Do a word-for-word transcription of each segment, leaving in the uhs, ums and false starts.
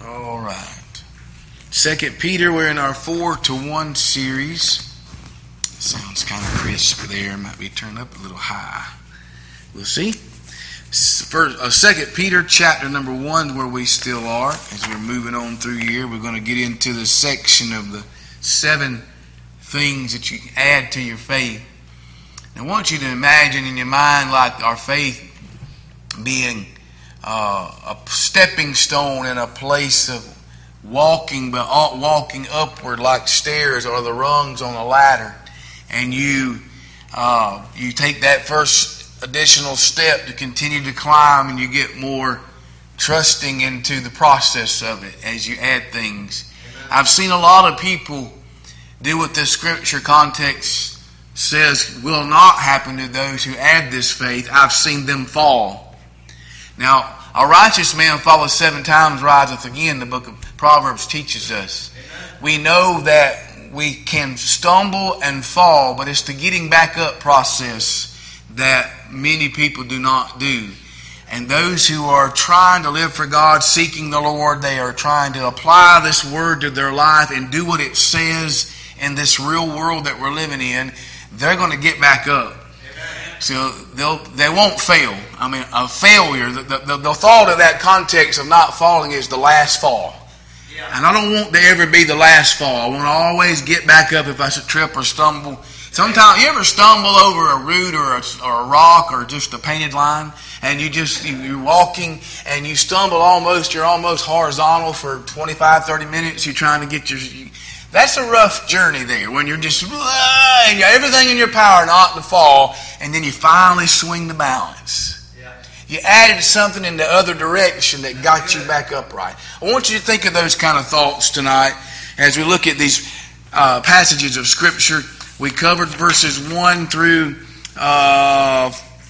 All right. Second Peter, we're in our four to one series. Sounds kind of crisp there. Might be turned up a little high. We'll see. First, uh, Second Peter chapter number one, where we still are. As we're moving on through here, we're going to get into the section of the seven things that you can add to your faith. I want you to imagine in your mind like our faith being uh, a stepping stone in a place of walking, but walking upward like stairs or the rungs on a ladder. And you uh, you take that first additional step to continue to climb, and you get more trusting into the process of it as you add things. Amen. I've seen a lot of people do what the scripture context says will not happen to those who add this faith. I've seen them fall. Now, a righteous man falleth seven times, riseth again, the book of Proverbs teaches us. Amen. We know that we can stumble and fall, but it's the getting back up process that many people do not do. And those who are trying to live for God, seeking the Lord, they are trying to apply this word to their life and do what it says in this real world that we're living in. They're going to get back up. Amen. So they'll, they won't fail. I mean, a failure, the, the, the thought of that context of not falling is the last fall. Yeah. And I don't want to ever be the last fall. I want to always get back up if I should trip or stumble. Sometimes, you ever stumble over a root or a, or a rock or just a painted line, and you just, you're walking and you stumble almost, you're almost horizontal for twenty-five, thirty minutes, you're trying to get your... That's a rough journey there when you're just, and you have everything in your power not to fall, and then you finally swing the balance. Yeah. You added something in the other direction that got you back upright. I want you to think of those kind of thoughts tonight as we look at these uh, passages of Scripture. We covered verses one through uh,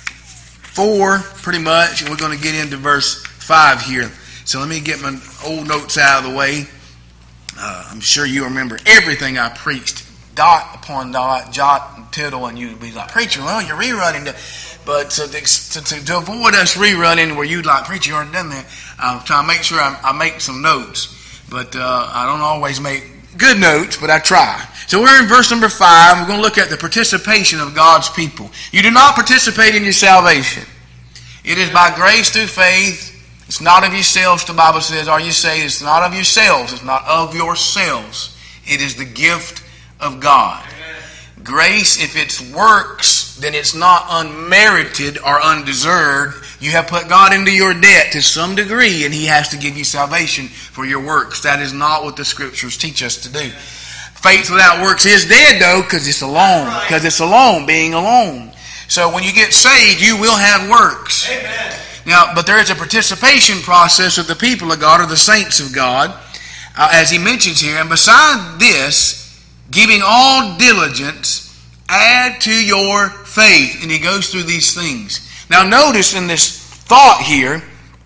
four pretty much, and we're going to get into verse five here. So let me get my old notes out of the way. Uh, I'm sure you remember everything I preached, dot upon dot, jot and tittle, and you'd be like, preacher, well, you're rerunning. The... But to, to, to avoid us rerunning where you'd like, preacher, you already done that, I'm trying to make sure I, I make some notes. But uh, I don't always make good notes, but I try. So we're in verse number five. We're going to look at the participation of God's people. You do not participate in your salvation. It is by grace through faith. It's not of yourselves, the Bible says. Are you saved? It's not of yourselves. It's not of yourselves. It is the gift of God. Amen. Grace, if it's works, then it's not unmerited or undeserved. You have put God into your debt to some degree, and He has to give you salvation for your works. That is not what the Scriptures teach us to do. Faith without works is dead, though, because it's alone. Because it's alone, being alone. So when you get saved, you will have works. Amen. Now, but there is a participation process of the people of God, or the saints of God, uh, as he mentions here. And beside this, giving all diligence, add to your faith. And he goes through these things. Now, notice in this thought here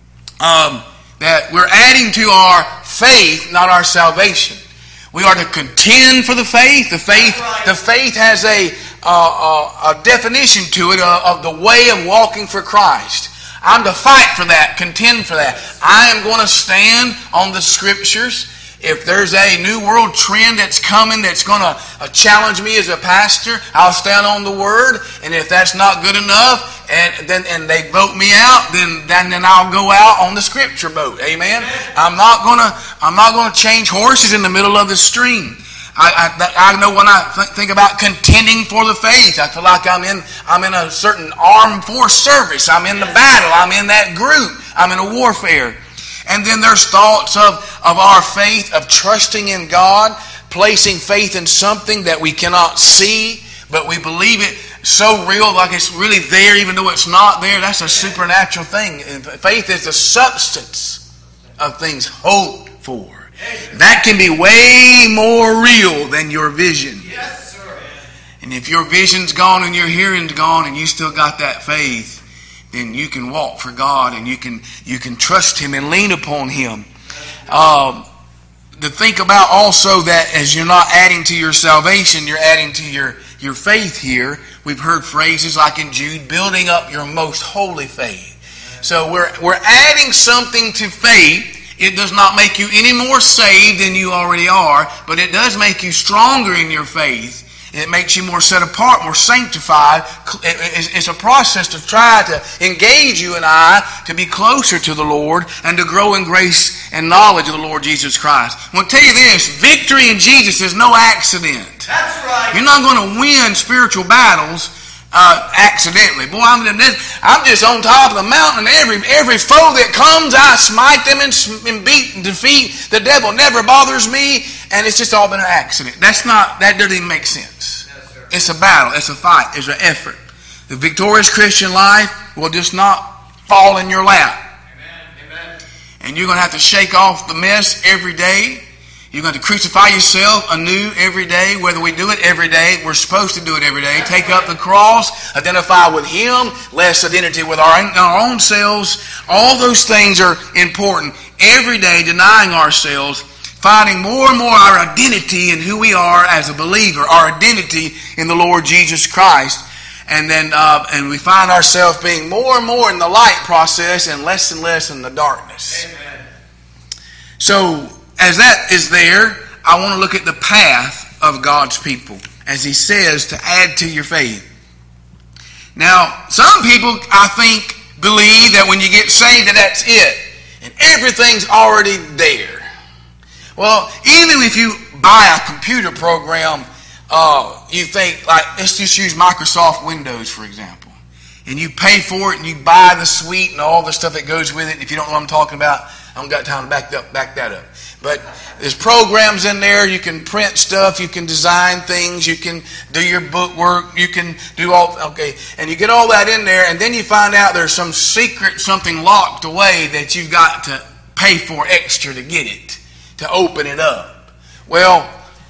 um, that we're adding to our faith, not our salvation. We are to contend for the faith. The faith, the faith has a, uh, a, a definition to it uh, of the way of walking for Christ. I'm to fight for that, contend for that. I am going to stand on the Scriptures. If there's a new world trend that's coming that's going to uh, challenge me as a pastor, I'll stand on the Word. And if that's not good enough, and then and they vote me out, then then, then I'll go out on the Scripture boat. Amen. I'm not going to I'm not going to change horses in the middle of the stream. I, I, I know when I th- think about contending for the faith, I feel like I'm in I'm in a certain armed force service. I'm in the battle. I'm in that group. I'm in a warfare. And then there's thoughts of, of our faith, of trusting in God, placing faith in something that we cannot see, but we believe it so real, like it's really there, even though it's not there. That's a supernatural thing. Faith is the substance of things hoped for. That can be way more real than your vision. Yes, sir. And if your vision's gone and your hearing's gone and you still got that faith, then you can walk for God and you can you can trust Him and lean upon Him. Um, to think about also that as you're not adding to your salvation, you're adding to your, your faith here. We've heard phrases like in Jude, building up your most holy faith. So we're we're adding something to faith. It does not make you any more saved than you already are, but it does make you stronger in your faith. It makes you more set apart, more sanctified. It's a process to try to engage you and I to be closer to the Lord and to grow in grace and knowledge of the Lord Jesus Christ. I want to tell you this, victory in Jesus is no accident. That's right. You're not going to win spiritual battles Uh, accidentally. Boy, I'm, I'm just on top of the mountain. Every every foe that comes, I smite them and, and beat and defeat. The devil never bothers me, and it's just all been an accident. That's not. That doesn't even make sense. Yes, sir. It's a battle. It's a fight. It's an effort. The victorious Christian life will just not fall in your lap. Amen. Amen. And you're going to have to shake off the mess every day. You're going to crucify yourself anew every day, whether we do it every day. We're supposed to do it every day. Take up the cross, identify with Him, less identity with our, our own selves. All those things are important. Every day, denying ourselves, finding more and more our identity in who we are as a believer, our identity in the Lord Jesus Christ. And then uh, and we find ourselves being more and more in the light process and less and less in the darkness. Amen. So, as that is there, I want to look at the path of God's people, as He says, to add to your faith. Now, some people, I think, believe that when you get saved, that that's it, and everything's already there. Well, even if you buy a computer program, uh, you think, like, let's just use Microsoft Windows, for example, and you pay for it, and you buy the suite and all the stuff that goes with it. If you don't know what I'm talking about, I don't got time to back up, back that up. But there's programs in there. You can print stuff. You can design things. You can do your book work. You can do all, okay. And you get all that in there, and then you find out there's some secret, something locked away that you've got to pay for extra to get it, to open it up. Well,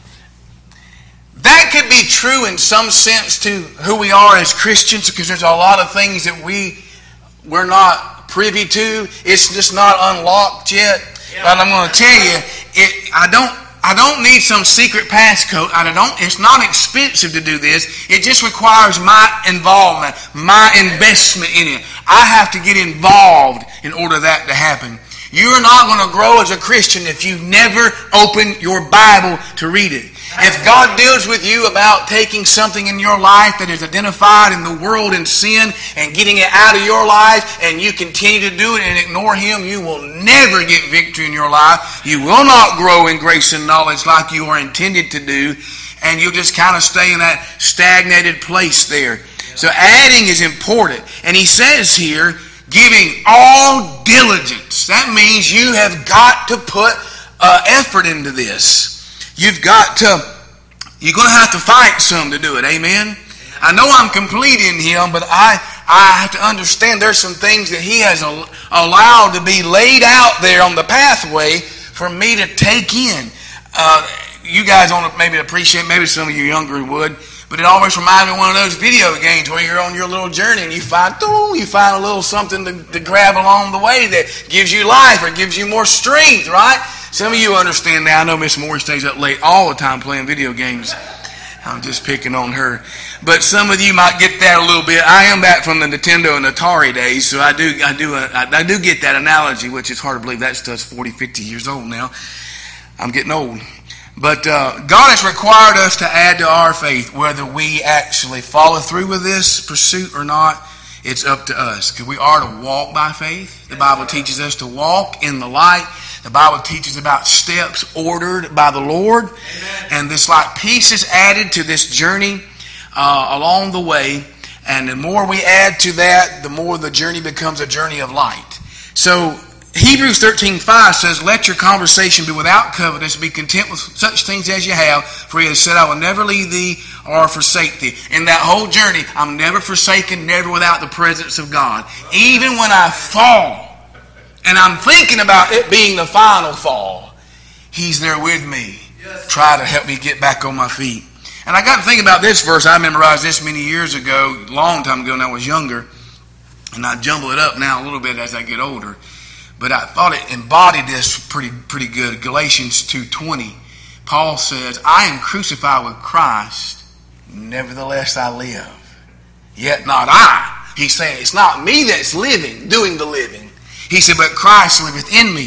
that could be true in some sense to who we are as Christians, because there's a lot of things that we, we're not privy to. It's just not unlocked yet. But I'm going to tell you, it, I don't I don't need some secret passcode. I don't. It's not expensive to do this. It just requires my involvement, my investment in it. I have to get involved in order that to happen. You're not going to grow as a Christian if you never open your Bible to read it. If God deals with you about taking something in your life that is identified in the world and sin and getting it out of your life, and you continue to do it and ignore Him, you will never get victory in your life. You will not grow in grace and knowledge like you are intended to do, and you'll just kind of stay in that stagnated place there. So adding is important. And He says here, giving all diligence. That means you have got to put uh, effort into this. You've got to, you're going to have to fight some to do it. Amen? I know I'm complete in Him, but I, I have to understand there's some things that He has al- allowed to be laid out there on the pathway for me to take in. Uh, you guys don't maybe appreciate, maybe some of you younger would, but it always reminds me of one of those video games where you're on your little journey and you find, ooh, you find a little something to, to grab along the way that gives you life or gives you more strength, right? Some of you understand now. I know Miss Moore stays up late all the time playing video games. I'm just picking on her. But some of you might get that a little bit. I am back from the Nintendo and Atari days, so I do I do I, I do get that analogy, which is hard to believe that stuff's forty, fifty years old now. I'm getting old. But uh, God has required us to add to our faith, whether we actually follow through with this pursuit or not. It's up to us, because we are to walk by faith. The Bible teaches us to walk in the light. The Bible teaches about steps ordered by the Lord. Amen. And this like pieces added to this journey uh, along the way. And the more we add to that, the more the journey becomes a journey of light. So Hebrews thirteen five says, let your conversation be without covetousness, be content with such things as you have, for He has said, I will never leave thee or forsake thee. In that whole journey, I'm never forsaken, never without the presence of God. Even when I fall, and I'm thinking about it being the final fall, He's there with me. Try to help me get back on my feet. And I got to think about this verse. I memorized this many years ago, a long time ago when I was younger. And I jumble it up now a little bit as I get older. But I thought it embodied this pretty pretty good. Galatians two twenty. Paul says, I am crucified with Christ, nevertheless I live. Yet not I. He's saying it's not me that's living, doing the living. He said, but Christ liveth in me.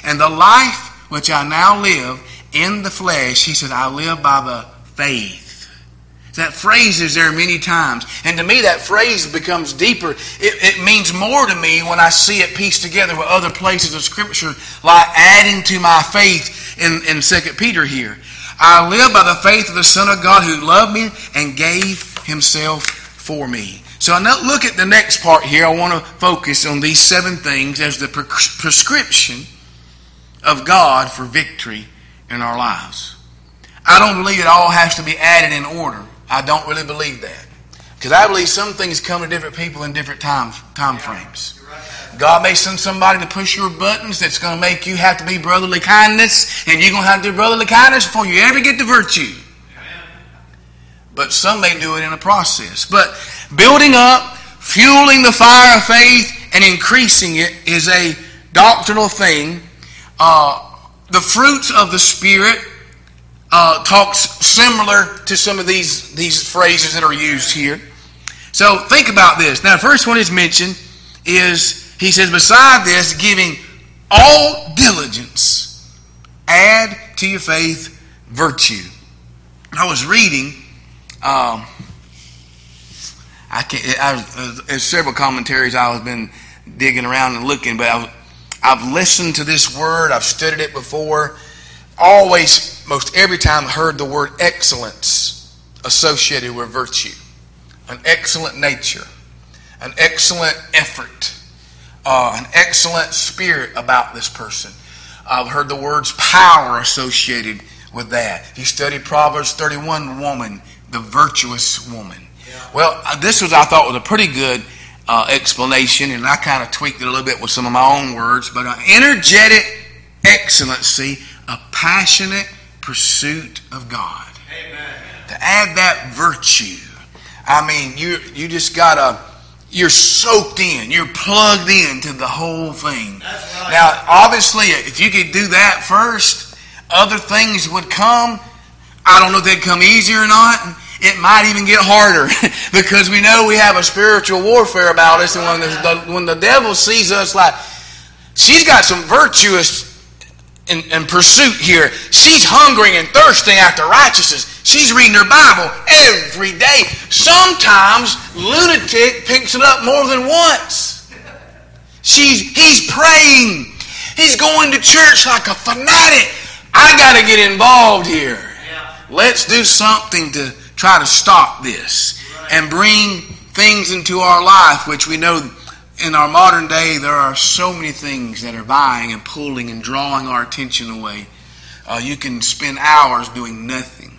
And the life which I now live in the flesh, he said, I live by the faith. That phrase is there many times. And to me, that phrase becomes deeper. It, it means more to me when I see it pieced together with other places of Scripture, like adding to my faith in, in Second Peter here. I live by the faith of the Son of God who loved me and gave himself for me. So I now look at the next part here. I want to focus on these seven things as the prescription of God for victory in our lives. I don't believe it all has to be added in order. I don't really believe that. Because I believe some things come to different people in different time, time frames. God may send somebody to push your buttons that's going to make you have to be brotherly kindness, and you're going to have to do brotherly kindness before you ever get to virtue. But some may do it in a process. But building up, fueling the fire of faith, and increasing it is a doctrinal thing. Uh, the fruits of the Spirit Uh, talks similar to some of these, these phrases that are used here. So think about this. Now, the first one is mentioned is, he says, beside this, giving all diligence, add to your faith virtue. I was reading, um, I can't, I, there's several commentaries I've been digging around and looking, but I've, I've listened to this word, I've studied it before. Always, most every time, heard the word excellence associated with virtue. An excellent nature. An excellent effort. Uh, an excellent spirit about this person. I've heard the words power associated with that. If you study Proverbs thirty-one, woman, the virtuous woman. Yeah. Well, this was, I thought, was a pretty good uh, explanation, and I kind of tweaked it a little bit with some of my own words. But an energetic excellency, a passionate pursuit of God. Amen. To add that virtue, I mean, you you just gotta, you're soaked in, you're plugged into the whole thing. That's right. Now, obviously, if you could do that first, other things would come. I don't know if they'd come easier or not. It might even get harder because we know we have a spiritual warfare about us, and when the, when the devil sees us like, she's got some virtuous In, in pursuit here. She's hungering and thirsting after righteousness. She's reading her Bible every day. Sometimes lunatic picks it up more than once. She's he's praying. He's going to church like a fanatic. I got to get involved here. Yeah. Let's do something to try to stop this and bring things into our life, which we know in our modern day, there are so many things that are vying and pulling and drawing our attention away. Uh, you can spend hours doing nothing.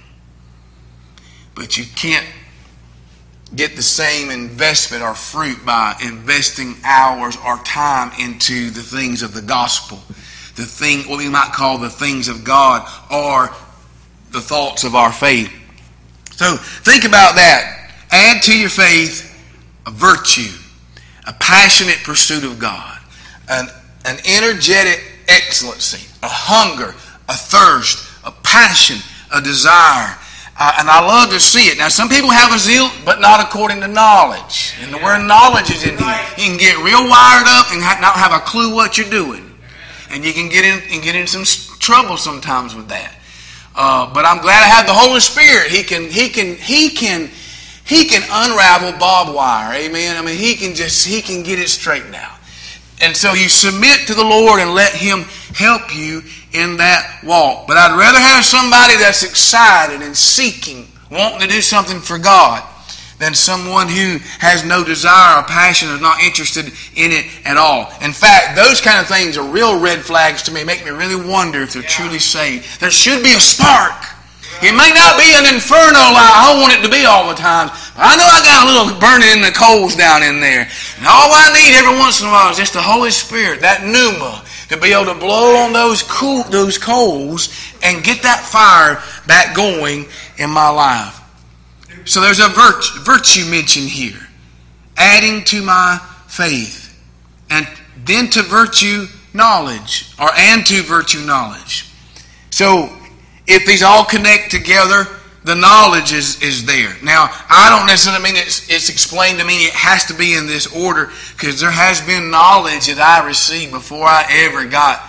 But you can't get the same investment or fruit by investing hours or time into the things of the gospel. The thing, what we might call the things of God, or the thoughts of our faith. So think about that. Add to your faith a virtue. A passionate pursuit of God, an, an energetic excellency, a hunger, a thirst, a passion, a desire. Uh, and I love to see it. Now, some people have a zeal, but not according to knowledge. And the word knowledge is in here. You can get real wired up and not have a clue what you're doing. And you can get in and get in some trouble sometimes with that. Uh, but I'm glad I have the Holy Spirit. He can, he can, he can, He can unravel barbed wire, amen? I mean, he can just, he can get it straightened out. And so you submit to the Lord and let him help you in that walk. But I'd rather have somebody that's excited and seeking, wanting to do something for God, than someone who has no desire or passion or is not interested in it at all. In fact, those kind of things are real red flags to me, make me really wonder if they're yeah. truly saved. There should be a spark. It may not be an inferno like I want it to be all the time. But I know I got a little burning in the coals down in there. And all I need every once in a while is just the Holy Spirit, that pneuma, to be able to blow on those cool, those coals and get that fire back going in my life. So there's a virtue, virtue mentioned here. Adding to my faith. And then to virtue knowledge. Or and to virtue knowledge. So if these all connect together, the knowledge is, is there. Now, I don't necessarily mean it's, it's explained to me it has to be in this order, because there has been knowledge that I received before I ever got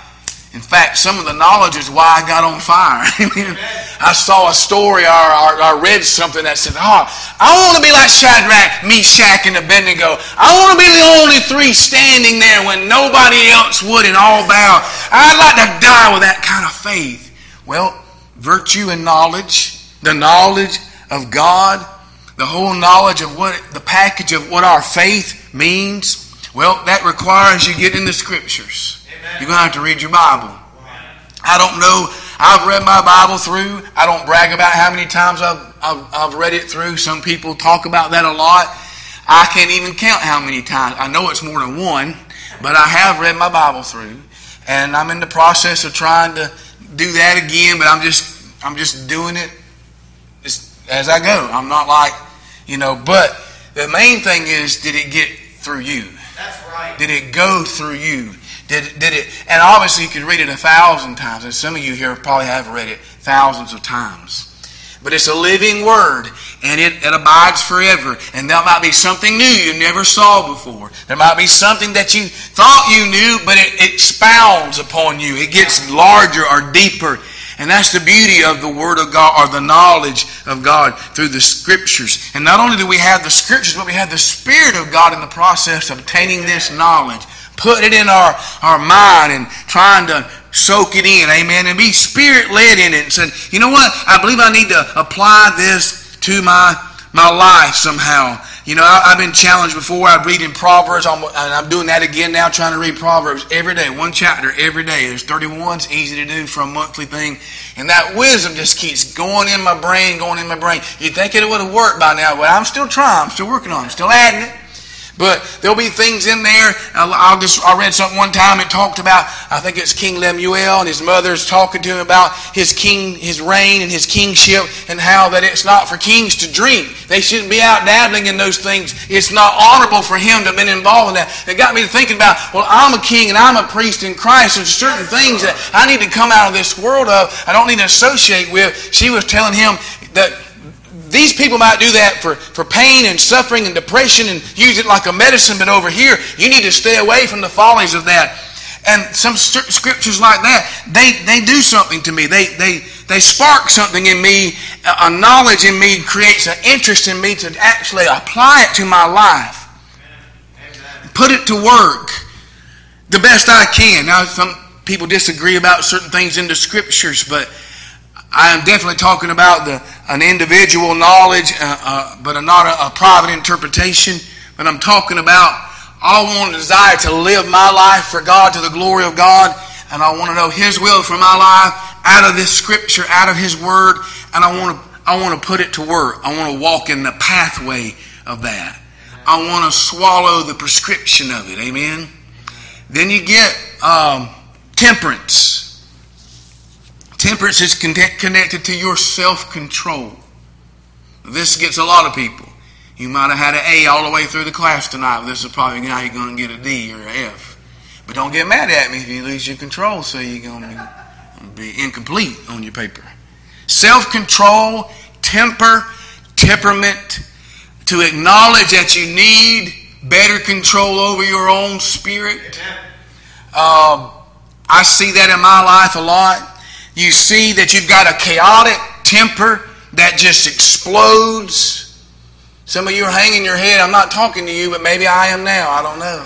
In fact, some of the knowledge is why I got on fire. I saw a story or, or, or read something that said, oh, I want to be like Shadrach, Meshach, and Abednego. I want to be the only three standing there when nobody else would and all bow. I'd like to die with that kind of faith. Well, virtue and knowledge, the knowledge of God, the whole knowledge of what the package of what our faith means, well, that requires you get in the Scriptures. You're going to have to read your Bible. I don't know. I've read my Bible through. I don't brag about how many times I've, I've, I've read it through. Some people talk about that a lot. I can't even count how many times. I know it's more than one, but I have read my Bible through. And I'm in the process of trying to do that again, but I'm just I'm just doing it as I go. I'm not like, you know, but the main thing is, did it get through you? That's right. Did it go through you? Did, did it? And obviously you could read it a thousand times, and some of you here probably have read it thousands of times. But it's a living word, and it, it abides forever. And there might be something new you never saw before. There might be something that you thought you knew, but it, it expounds upon you. It gets larger or deeper. And that's the beauty of the Word of God, or the knowledge of God through the Scriptures. And not only do we have the Scriptures, but we have the Spirit of God in the process of obtaining this knowledge. Put it in our, our mind and trying to soak it in, amen, and be Spirit-led in it. And said, you know what, I believe I need to apply this to my, my life somehow. You know, I, I've been challenged before. I read in Proverbs, I'm, and I'm doing that again now, trying to read Proverbs every day, one chapter every day. There's thirty-one, it's easy to do for a monthly thing. And that wisdom just keeps going in my brain, going in my brain. You'd think it would have worked by now, but I'm still trying, I'm still working on it, I'm still adding it. But there'll be things in there. I'll just, I read something one time. It talked about, I think it's King Lemuel, and his mother's talking to him about his king, his reign and his kingship, and how that it's not for kings to drink. They shouldn't be out dabbling in those things. It's not honorable for him to have been involved in that. It got me to thinking about, well, I'm a king and I'm a priest in Christ. There's certain things that I need to come out of this world of. I don't need to associate with. She was telling him that these people might do that for, for pain and suffering and depression and use it like a medicine, but over here, you need to stay away from the follies of that. And some scriptures like that, they, they do something to me. They, they, they spark something in me, a knowledge in me, creates an interest in me to actually apply it to my life. Amen. Put it to work the best I can. Now, some people disagree about certain things in the scriptures, but I am definitely talking about the an individual knowledge, uh, uh, but not a, a private interpretation. But I'm talking about, I want to desire to live my life for God, to the glory of God, and I want to know His will for my life out of this Scripture, out of His Word, and I want to I want to put it to work. I want to walk in the pathway of that. I want to swallow the prescription of it. Amen. Then you get um, temperance. Temperance is connected to your self-control. This gets a lot of people. You might have had an A all the way through the class tonight, but this is probably now you're going to get a D or an F. But don't get mad at me if you lose your control, so you're going to be incomplete on your paper. Self-control, temper, temperament, to acknowledge that you need better control over your own spirit. Uh, I see that in my life a lot. You see that you've got a chaotic temper that just explodes. Some of you are hanging your head. I'm not talking to you, but maybe I am now. I don't know.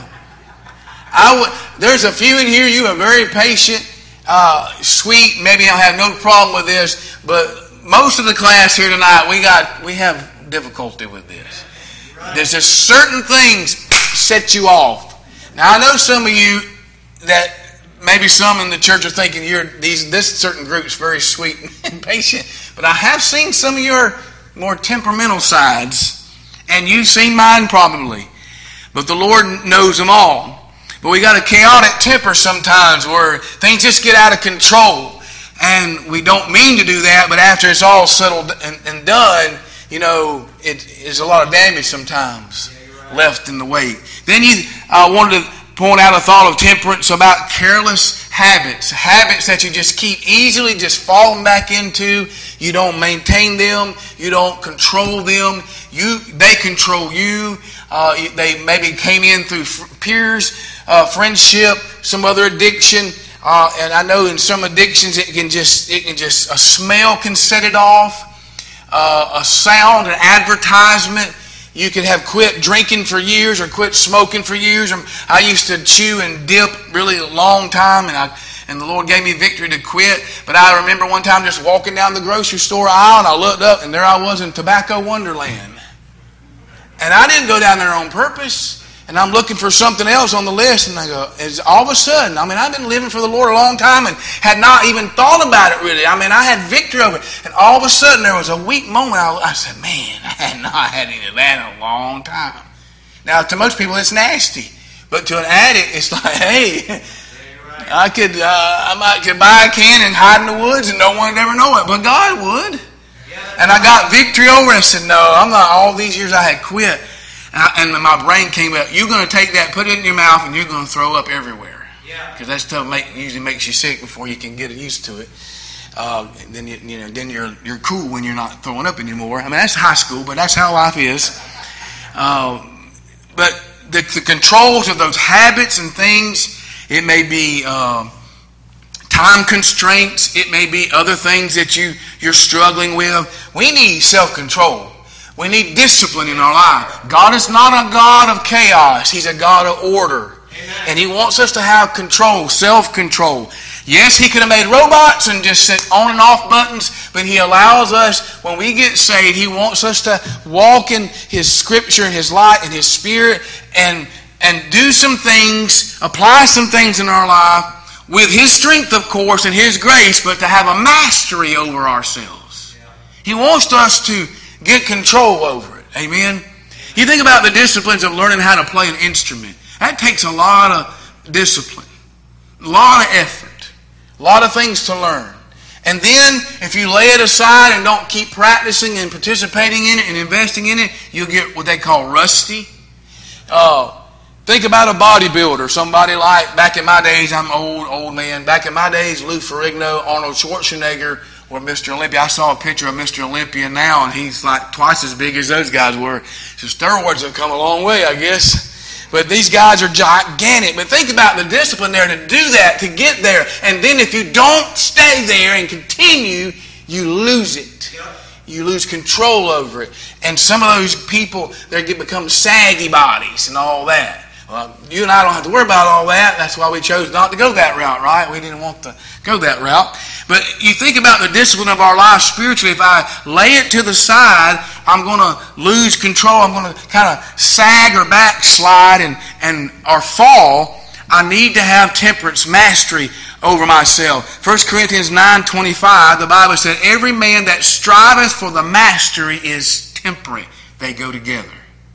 I w- there's a few in here, you are very patient, uh, sweet. Maybe I'll have no problem with this, but most of the class here tonight, we got we have difficulty with this. There's just certain things set you off. Now, I know some of you that maybe some in the church are thinking you're these this certain group's very sweet and patient, but I have seen some of your more temperamental sides, and you've seen mine probably. But the Lord knows them all. But we got a chaotic temper sometimes where things just get out of control, and we don't mean to do that. But after it's all settled and, and done, you know, it is a lot of damage sometimes left in the wake. Then you uh, wanted to point out a thought of temperance about careless habits. Habits that you just keep easily just falling back into. You don't maintain them. You don't control them. You They control you. Uh, they maybe came in through peers, uh, friendship, some other addiction. Uh, and I know in some addictions it can just, it can just, a smell can set it off. Uh, a sound, an advertisement. You could have quit drinking for years or quit smoking for years. I used to chew and dip really a long time, and I and the Lord gave me victory to quit. But I remember one time just walking down the grocery store aisle, and I looked up, and there I was in Tobacco Wonderland. And I didn't go down there on purpose. And I'm looking for something else on the list, and I go, it's all of a sudden, I mean, I've been living for the Lord a long time and had not even thought about it really. I mean, I had victory over it. And all of a sudden, there was a weak moment. I, I said, man, I had not had any of that in a long time. Now, to most people, it's nasty. But to an addict, it's like, hey, I could, uh, I might could buy a can and hide in the woods and no one would ever know it. But God would. And I got victory over it. I said, no, I'm not, all these years I had quit. And my brain came up, you're going to take that, put it in your mouth, and you're going to throw up everywhere. Because yeah. that stuff make, usually makes you sick before you can get used to it. Uh, and then you, you know, then you're you're cool when you're not throwing up anymore. I mean, that's high school, but that's how life is. Uh, but the, the controls of those habits and things, it may be uh, time constraints. It may be other things that you, you're struggling with. We need self-control. We need discipline in our life. God is not a God of chaos. He's a God of order. Amen. And He wants us to have control, self-control. Yes, He could have made robots and just set on and off buttons, but He allows us, when we get saved, He wants us to walk in His Scripture and His light and His Spirit and, and do some things, apply some things in our life with His strength, of course, and His grace, but to have a mastery over ourselves. He wants us to get control over it. Amen? You think about the disciplines of learning how to play an instrument. That takes a lot of discipline, a lot of effort, a lot of things to learn. And then, if you lay it aside and don't keep practicing and participating in it and investing in it, you'll get what they call rusty. Uh, think about a bodybuilder, somebody like, back in my days, I'm old, old man. Back in my days, Lou Ferrigno, Arnold Schwarzenegger, or Mister Olympia. I saw a picture of Mister Olympia now, and he's like twice as big as those guys were. So steroids have come a long way, I guess. But these guys are gigantic. But think about the discipline there to do that, to get there. And then if you don't stay there and continue, you lose it. You lose control over it. And some of those people, they become saggy bodies and all that. Well, you and I don't have to worry about all that. That's why we chose not to go that route, right? We didn't want to go that route. But you think about the discipline of our life spiritually. If I lay it to the side, I'm going to lose control. I'm going to kind of sag or backslide and, and or fall. I need to have temperance, mastery over myself. First Corinthians nine twenty-five, the Bible said, every man that striveth for the mastery is temperate. They go together.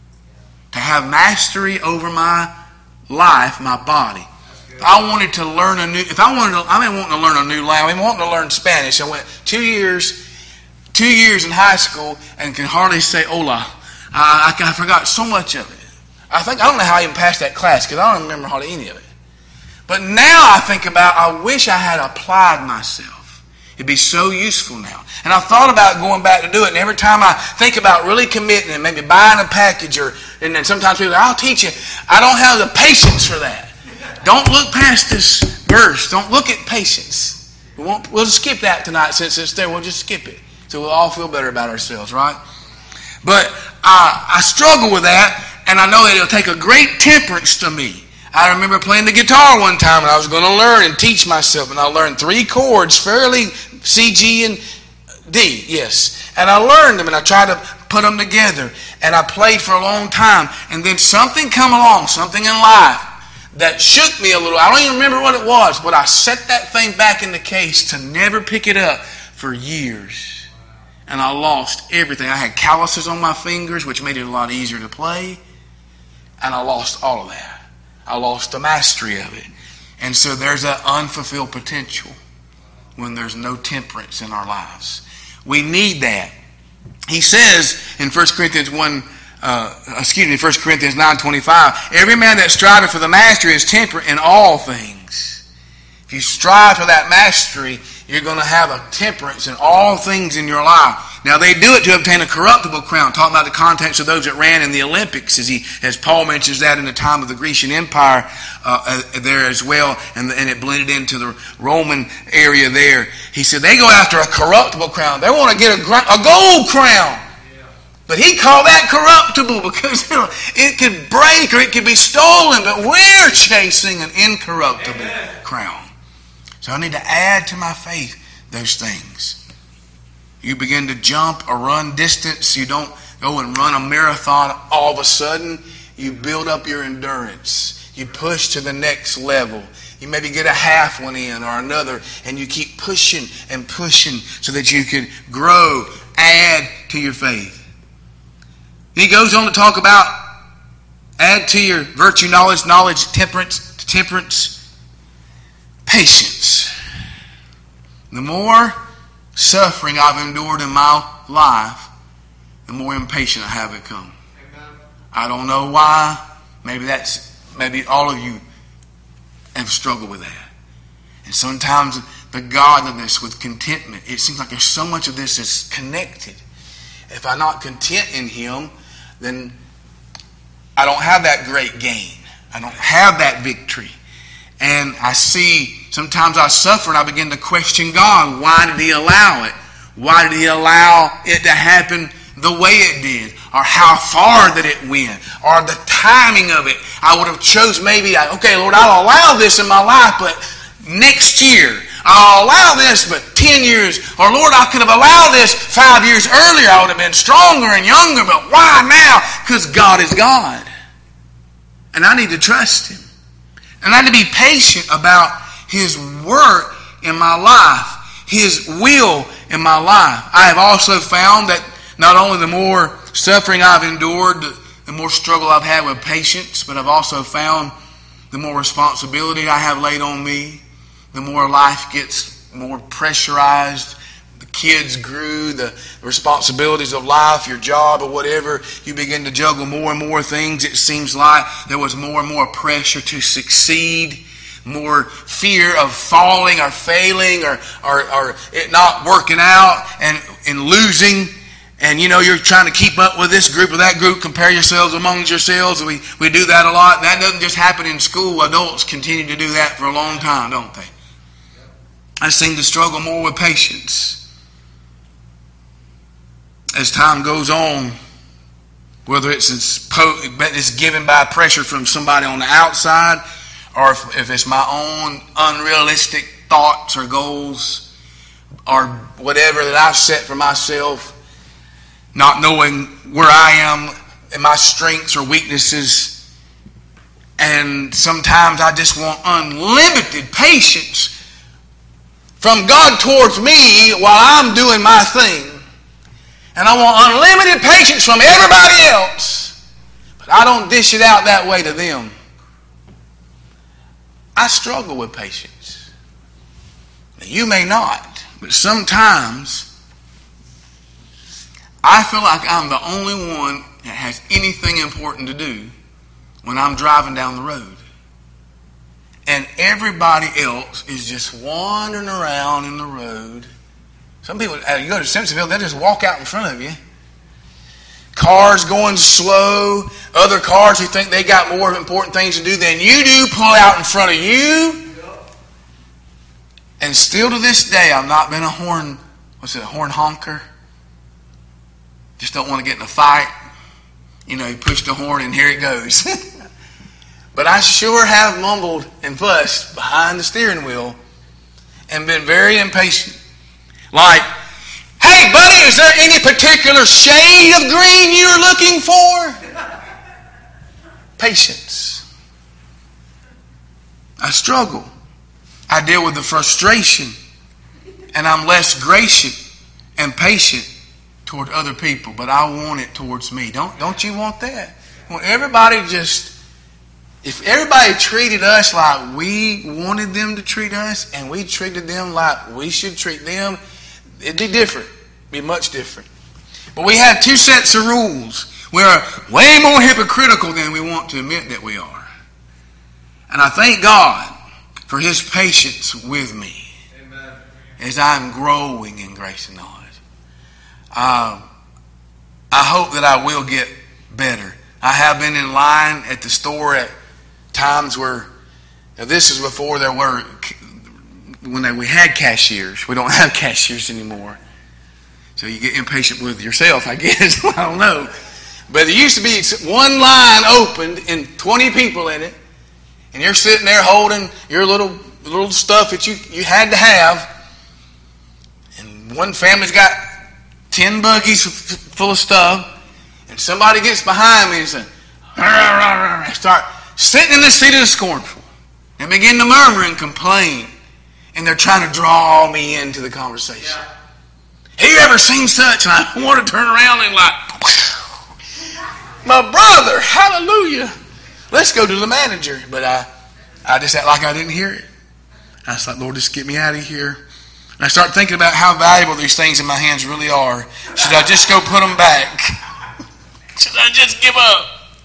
To have mastery over my life, my body. If I wanted to learn a new, if I wanted to, I mean, wanting to learn a new language, I wanting to learn Spanish. I went two years, two years in high school and can hardly say hola. I, I, I forgot so much of it. I think I don't know how I even passed that class because I don't remember hardly any of it. But now I think about, I wish I had applied myself. It'd be so useful now. And I've thought about going back to do it. And every time I think about really committing and maybe buying a package, or and then sometimes people say, I'll teach you. I don't have the patience for that. Don't look past this verse. Don't look at patience. We won't, we'll skip that tonight since it's there. We'll just skip it. So we'll all feel better about ourselves, right? But uh, I struggle with that, and I know that it'll take a great temperance to me. I remember playing the guitar one time, and I was going to learn and teach myself, and I learned three chords fairly, C, G, and D, yes. And I learned them, and I tried to put them together, and I played for a long time, and then something come along, something in life that shook me a little. I don't even remember what it was, but I set that thing back in the case to never pick it up for years. And I lost everything. I had calluses on my fingers, which made it a lot easier to play, and I lost all of that. I lost the mastery of it. And so there's that unfulfilled potential when there's no temperance in our lives. We need that. He says in First Corinthians one, uh, excuse me, First Corinthians nine twenty-five, every man that striveth for the mastery is temperate in all things. If you strive for that mastery, you're going to have a temperance in all things in your life. Now they do it to obtain a corruptible crown. Talking about the context of those that ran in the Olympics, as he, as Paul mentions that in the time of the Grecian Empire uh, uh, there as well, and, and it blended into the Roman area there. He said they go after a corruptible crown. They want to get a, a gold crown. But he called that corruptible because you know, it could break or it could be stolen. But we're chasing an incorruptible Amen. Crown. So I need to add to my faith those things. You begin to jump or run distance. You don't go and run a marathon all of a sudden. You build up your endurance. You push to the next level. You maybe get a half one in or another, and you keep pushing and pushing so that you can grow, add to your faith. He goes on to talk about add to your virtue, knowledge, knowledge, temperance, temperance, patience. The more suffering I've endured in my life, the more impatient I have become. Amen. I don't know why. Maybe that's maybe all of you have struggled with that. And sometimes the godliness with contentment, it seems like there's so much of this is connected. If I'm not content in Him, then I don't have that great gain. I don't have that victory. And I see, sometimes I suffer and I begin to question God. Why did He allow it? Why did He allow it to happen the way it did? Or how far that it went? Or the timing of it? I would have chose maybe, okay, Lord, I'll allow this in my life, but next year. I'll allow this, but ten years. Or Lord, I could have allowed this five years earlier. I would have been stronger and younger, but why now? Because God is God. And I need to trust Him. And I need to be patient about His work in my life, His will in my life. I have also found that not only the more suffering I've endured, the more struggle I've had with patience, but I've also found the more responsibility I have laid on me, the more life gets more pressurized. The kids grew, the responsibilities of life, your job or whatever, you begin to juggle more and more things. It seems like there was more and more pressure to succeed, more fear of falling or failing or, or, or it not working out and, and losing. And you know, you're trying to keep up with this group or that group, compare yourselves amongst yourselves. We, we do that a lot. That doesn't just happen in school. Adults continue to do that for a long time, don't they? I seem to struggle more with patience. As time goes on, whether it's, it's given by pressure from somebody on the outside, or if, if it's my own unrealistic thoughts or goals, or whatever that I've set for myself, not knowing where I am and my strengths or weaknesses, and sometimes I just want unlimited patience from God towards me while I'm doing my thing. And I want unlimited patience from everybody else. But I don't dish it out that way to them. I struggle with patience. Now, you may not. But sometimes I feel like I'm the only one that has anything important to do when I'm driving down the road. And everybody else is just wandering around in the road. Some people, you go to Simpsonville, they just walk out in front of you. Cars going slow. Other cars who think they got more important things to do than you do pull out in front of you. And still to this day, I've not been a horn, what's it, a horn honker? Just don't want to get in a fight. You know, you push the horn and here it goes. But I sure have mumbled and fussed behind the steering wheel and been very impatient. Like, hey buddy, is there any particular shade of green you're looking for? Patience. I struggle. I deal with the frustration, and I'm less gracious and patient toward other people, but I want it towards me. Don't don't you want that? When everybody just, if everybody treated us like we wanted them to treat us, and we treated them like we should treat them, it'd be different. It'd be much different. But we have two sets of rules. We're way more hypocritical than we want to admit that we are. And I thank God for His patience with me. Amen. As I'm growing in grace and knowledge. Um, I hope that I will get better. I have been in line at the store at times where, now this is before there were, when they, we had cashiers. We don't have cashiers anymore. So you get impatient with yourself, I guess. I don't know. But there used to be one line opened and twenty people in it. And you're sitting there holding your little little stuff that you, you had to have. And one family's got ten buggies full of stuff. And somebody gets behind me and says, start sitting in the seat of the scornful. And begin to murmur and complain. And they're trying to draw me into the conversation. Yeah. Have you ever seen such? And I want to turn around and like, my brother, hallelujah. Let's go to the manager. But I, I just act like I didn't hear it. I was like, Lord, just get me out of here. And I start thinking about how valuable these things in my hands really are. Should I just go put them back? Should I just give up?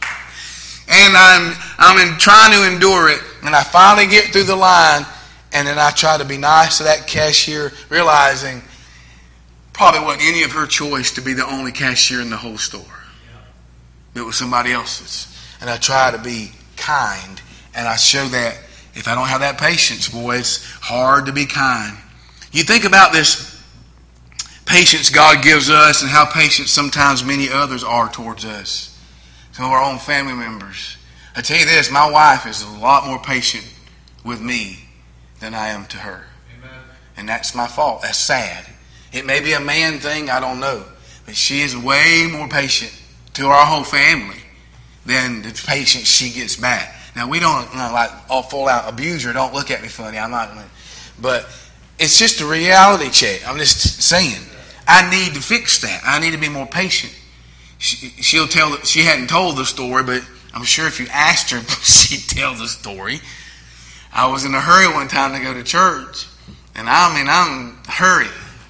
And I'm, I'm in, trying to endure it. And I finally get through the line. And then I try to be nice to that cashier, realizing probably wasn't any of her choice to be the only cashier in the whole store. It was somebody else's. And I try to be kind. And I show that if I don't have that patience, boy, it's hard to be kind. You think about this patience God gives us and how patient sometimes many others are towards us. Some of our own family members. I tell you this, my wife is a lot more patient with me than I am to her. Amen. And that's my fault. That's sad. It may be a man thing, I don't know. But she is way more patient to our whole family than the patience she gets back. Now, we don't, you know, like, all full out abuse her. Don't look at me funny. I'm not. But it's just a reality check. I'm just saying. I need to fix that. I need to be more patient. She, she'll tell, she hadn't told the story, but I'm sure if you asked her, she'd tell the story. I was in a hurry one time to go to church. And I mean, I'm hurry.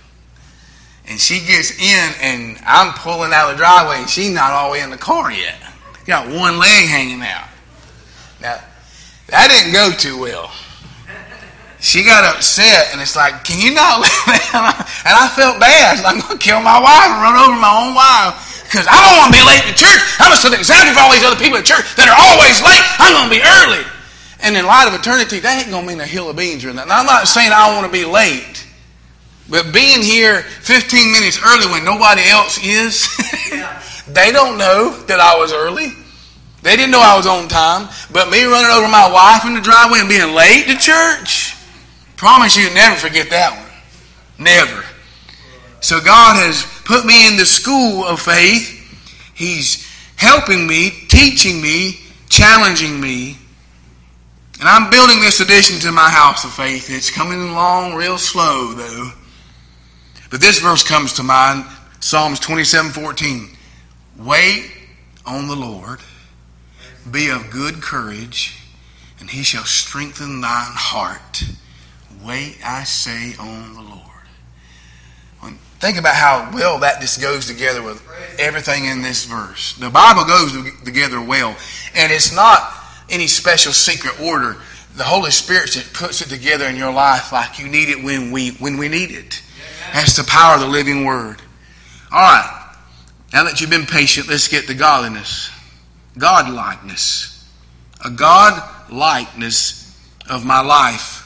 And she gets in, and I'm pulling out of the driveway, and she's not all the way in the car yet. Got one leg hanging out. Now, that didn't go too well. She got upset, and it's like, can you not let me? And I felt bad. I'm going to kill my wife and run over my own wife. Because I don't want to be late to church. I'm going to set an example for all these other people at church that are always late. I'm going to be early. And in light of eternity, that ain't going to mean a hill of beans or nothing. Now, I'm not saying I want to be late. But being here fifteen minutes early when nobody else is, they don't know that I was early. They didn't know I was on time. But me running over my wife in the driveway and being late to church, promise you never forget that one. Never. So God has put me in the school of faith. He's helping me, teaching me, challenging me. And I'm building this addition to my house of faith. It's coming along real slow, though. But this verse comes to mind, Psalms twenty-seven fourteen. Wait on the Lord, be of good courage, and he shall strengthen thine heart. Wait, I say, on the Lord. When, think about how well that just goes together with everything in this verse. The Bible goes together well, and it's not any special secret order. The Holy Spirit just puts it together in your life like you need it when we when we need it. That's the power of the living Word. All right. Now that you've been patient, let's get to godliness. God-likeness. A God-likeness of my life.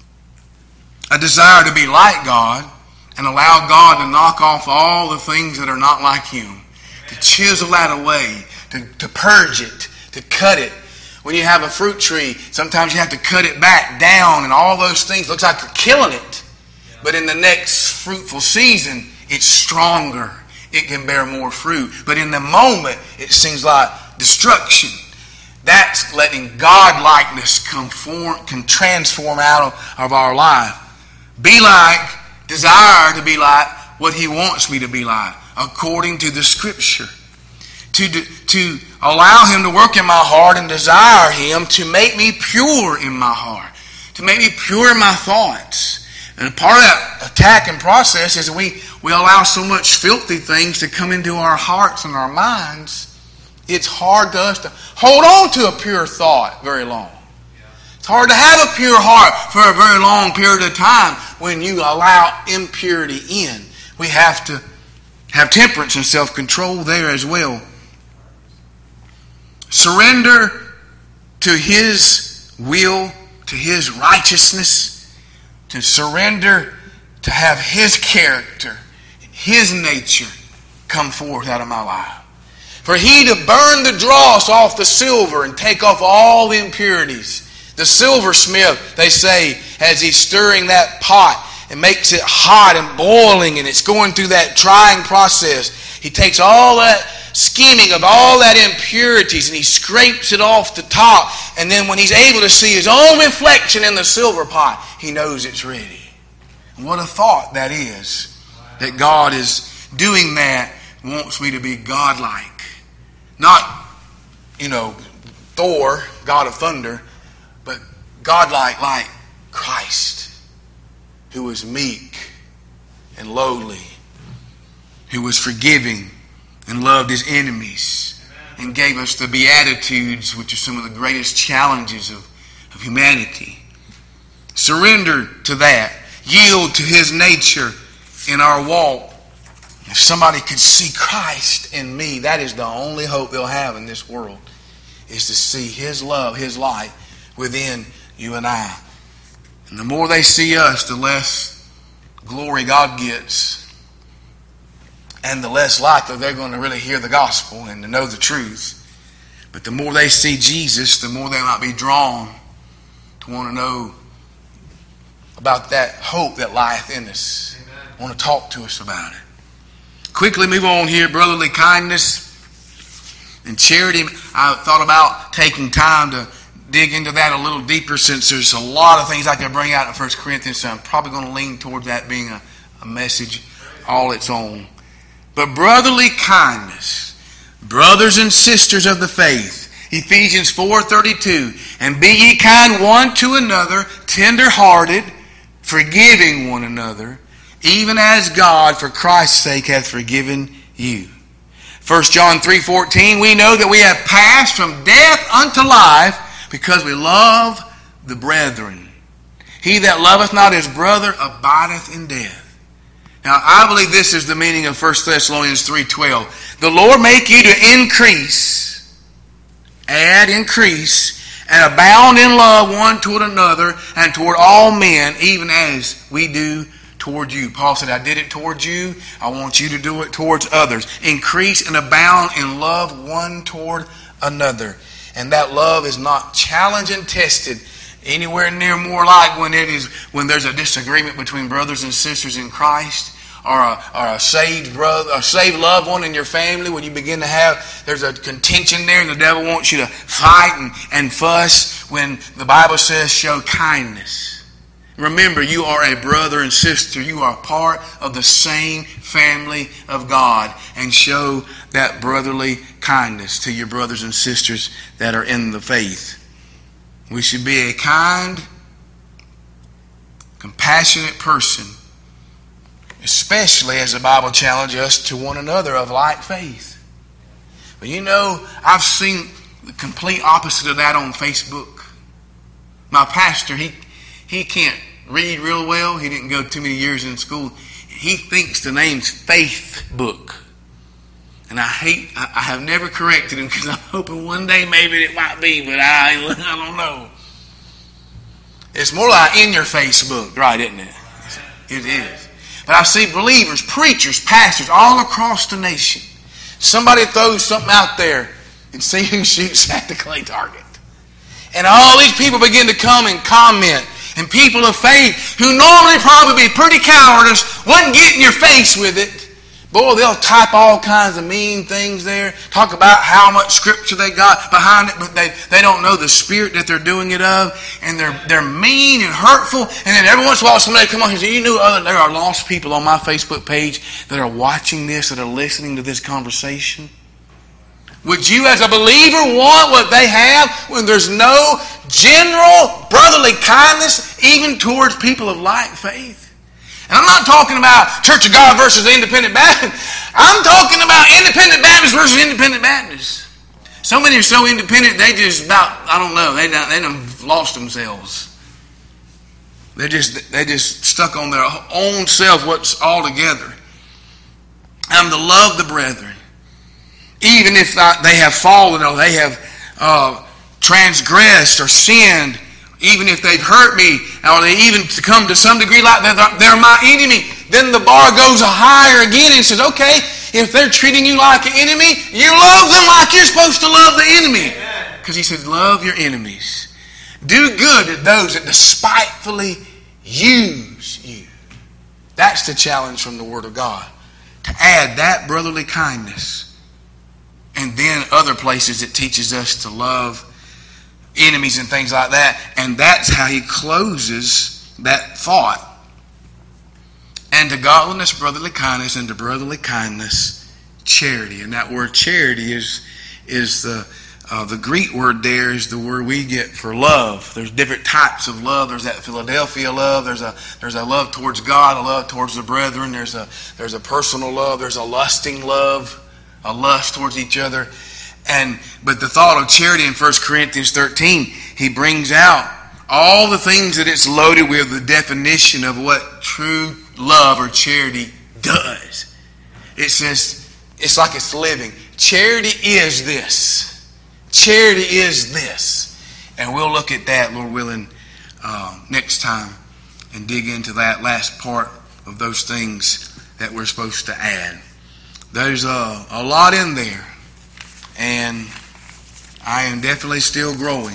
A desire to be like God and allow God to knock off all the things that are not like Him. To chisel that away. To, to purge it. To cut it. When you have a fruit tree, sometimes you have to cut it back down and all those things. Looks like you're killing it. But in the next fruitful season, it's stronger. It can bear more fruit. But in the moment, it seems like destruction. That's letting God-likeness come form, can transform out of, of our life. Be like, desire to be like what He wants me to be like, according to the Scripture. To, to allow Him to work in my heart and desire Him to make me pure in my heart. To make me pure in my thoughts. And part of that attack and process is we, we allow so much filthy things to come into our hearts and our minds. It's hard to us to hold on to a pure thought very long. It's hard to have a pure heart for a very long period of time when you allow impurity in. We have to Have temperance and self-control there as well. Surrender to His will, to His righteousness, to surrender to have His character, His nature come forth out of my life. For He to burn the dross off the silver and take off all the impurities. The silversmith, they say, as he's stirring that pot and makes it hot and boiling and it's going through that trying process, he takes all that skimming of all that impurities and he scrapes it off the top, and then when he's able to see his own reflection in the silver pot, he knows it's ready. And what a thought that is, that God is doing that, wants me to be godlike. Not, you know, Thor, God of thunder, but godlike like Christ, who was meek and lowly, who was forgiving and loved His enemies, and gave us the Beatitudes, which are some of the greatest challenges of, of humanity. Surrender to that. Yield to His nature in our walk. If somebody could see Christ in me, that is the only hope they'll have in this world, is to see His love, His light within you and I. And the more they see us, the less glory God gets, and the less likely they're going to really hear the gospel and to know the truth. But the more they see Jesus, the more they might be drawn to want to know about that hope that lieth in us. Amen. Want to talk to us about it. Quickly move on here. Brotherly kindness and charity. I thought about taking time to dig into that a little deeper, since there's a lot of things I could bring out in First Corinthians, so I'm probably going to lean towards that being a, a message all its own. But brotherly kindness, brothers and sisters of the faith, Ephesians four thirty-two, and be ye kind one to another, tender-hearted, forgiving one another, even as God for Christ's sake hath forgiven you. First John three fourteen, we know that we have passed from death unto life, because we love the brethren. He that loveth not his brother abideth in death. Now, I believe this is the meaning of First Thessalonians three twelve. The Lord make you to increase, add, increase, and abound in love one toward another and toward all men, even as we do toward you. Paul said, I did it toward you. I want you to do it towards others. Increase and abound in love one toward another. And that love is not challenged and tested anywhere near more like when it is when there's a disagreement between brothers and sisters in Christ, or a, or a saved brother, a saved loved one in your family. When you begin to have, there's a contention there, and the devil wants you to fight and, and fuss, when the Bible says show kindness. Remember, you are a brother and sister. You are part of the same family of God, and show that brotherly kindness to your brothers and sisters that are in the faith. We should be a kind, compassionate person, especially as the Bible challenges us to one another of like faith. But you know, I've seen the complete opposite of that on Facebook. My pastor, he he can't read real well. He didn't go too many years in school. He thinks the name's Faith Book. And I hate, I have never corrected him, because I'm hoping one day maybe it might be, but I, I don't know. It's more like In Your Face book, right, isn't it? It is. But I see believers, preachers, pastors all across the nation. Somebody throws something out there and see who shoots at the clay target. And all these people begin to come and comment. And people of faith, who normally probably be pretty cowardice, wouldn't get in your face with it. Boy, they'll type all kinds of mean things there. Talk about how much scripture they got behind it, but they, they don't know the spirit that they're doing it of. And they're they're mean and hurtful. And then every once in a while somebody come on and say, you know, other there are lost people on my Facebook page that are watching this, that are listening to this conversation. Would you as a believer want what they have when there's no general brotherly kindness even towards people of like faith? And I'm not talking about Church of God versus Independent Baptist. I'm talking about Independent Baptist versus Independent Baptist. So many are so independent, they just about, I don't know, they done, they done lost themselves. They're just, they just stuck on their own self, what's all together. I'm to love the brethren, even if they have fallen or they have uh, transgressed or sinned, even if they've hurt me, or they even come to some degree like they're, they're my enemy. Then the bar goes higher again and says, okay, if they're treating you like an enemy, you love them like you're supposed to love the enemy. Because he said, love your enemies. Do good to those that despitefully use you. That's the challenge from the Word of God. To add that brotherly kindness. And then other places it teaches us to love enemies and things like that. And that's how he closes that thought. And to godliness, brotherly kindness, and to brotherly kindness, charity. And that word charity is, is the uh, the Greek word there is the word we get for love. There's different types of love. There's that Philadelphia love. There's a there's a love towards God, a love towards the brethren. There's a there's a personal love. There's a lusting love, a lust towards each other. And but the thought of charity in First Corinthians thirteen, he brings out all the things that it's loaded with, the definition of what true love or charity does. It says, it's like it's living. Charity is this. Charity is this. And we'll look at that, Lord willing, uh, next time and dig into that last part of those things that we're supposed to add. There's a, a lot in there. And I am definitely still growing.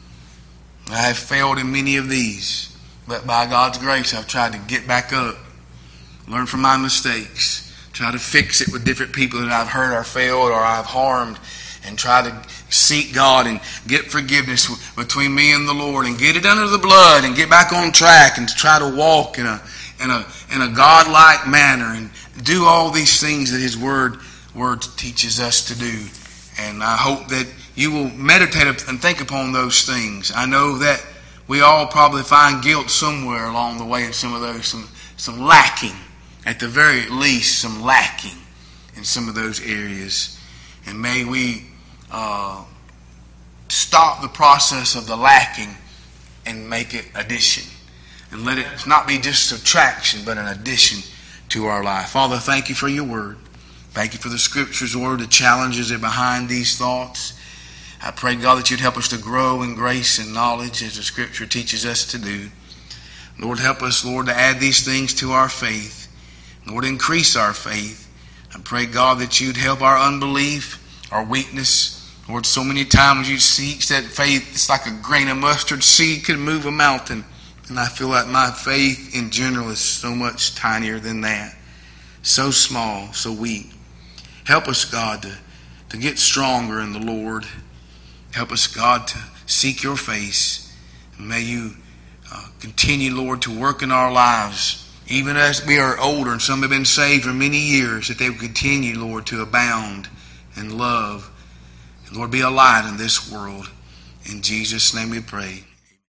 I have failed in many of these. But by God's grace, I've tried to get back up. Learn from my mistakes. Try to fix it with different people that I've hurt or failed or I've harmed. And try to seek God and get forgiveness between me and the Lord. And get it under the blood. And get back on track. And try to walk in a, in a, in a God-like manner. And do all these things that His Word, Word teaches us to do. And I hope that you will meditate and think upon those things. I know that we all probably find guilt somewhere along the way in some of those, some, some lacking, at the very least, some lacking in some of those areas. And may we uh, stop the process of the lacking and make it addition. And let it not be just subtraction, but an addition to our life. Father, thank you for your word. Thank you for the Scriptures, Lord, the challenges that are behind these thoughts. I pray, God, that you'd help us to grow in grace and knowledge as the Scripture teaches us to do. Lord, help us, Lord, to add these things to our faith. Lord, increase our faith. I pray, God, that you'd help our unbelief, our weakness. Lord, so many times you teach that faith, it's like a grain of mustard seed can move a mountain. And I feel like my faith in general is so much tinier than that. So small, so weak. Help us, God, to, to get stronger in the Lord. Help us, God, to seek your face. And may you uh, continue, Lord, to work in our lives, even as we are older and some have been saved for many years, that they will continue, Lord, to abound in love. And Lord, be a light in this world. In Jesus' name we pray.